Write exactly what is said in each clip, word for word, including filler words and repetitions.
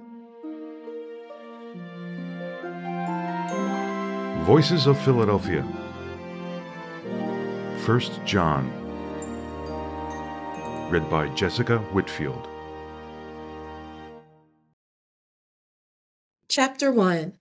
Voices of Philadelphia. First John. Read by Jessica Whitfield. Chapter one.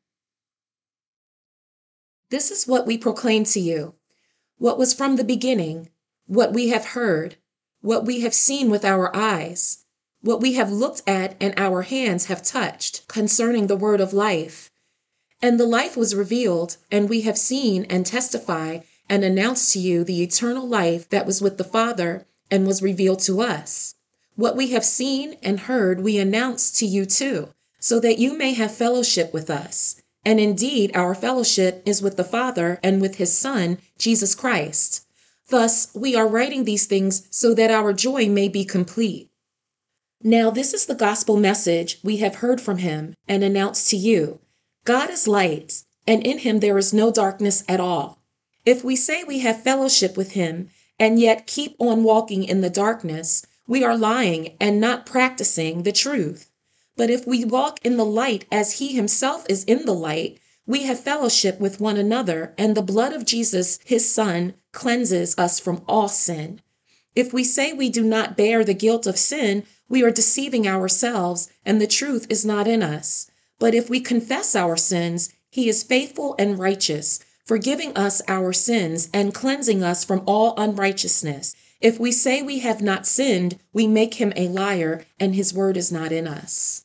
This is what we proclaim to you, what was from the beginning, what we have heard, what we have seen with our eyes, what we have looked at and our hands have touched concerning the word of life. And the life was revealed, and we have seen and testified and announced to you the eternal life that was with the Father and was revealed to us. What we have seen and heard we announce to you too, so that you may have fellowship with us. And indeed, our fellowship is with the Father and with his Son, Jesus Christ. Thus, we are writing these things so that our joy may be complete. Now, this is the gospel message we have heard from him and announced to you. God is light, and in him there is no darkness at all. If we say we have fellowship with him and yet keep on walking in the darkness, we are lying and not practicing the truth. But if we walk in the light as he himself is in the light, we have fellowship with one another, and the blood of Jesus, his Son, cleanses us from all sin. If we say we do not bear the guilt of sin, we are deceiving ourselves, and the truth is not in us. But if we confess our sins, he is faithful and righteous, forgiving us our sins and cleansing us from all unrighteousness. If we say we have not sinned, we make him a liar, and his word is not in us.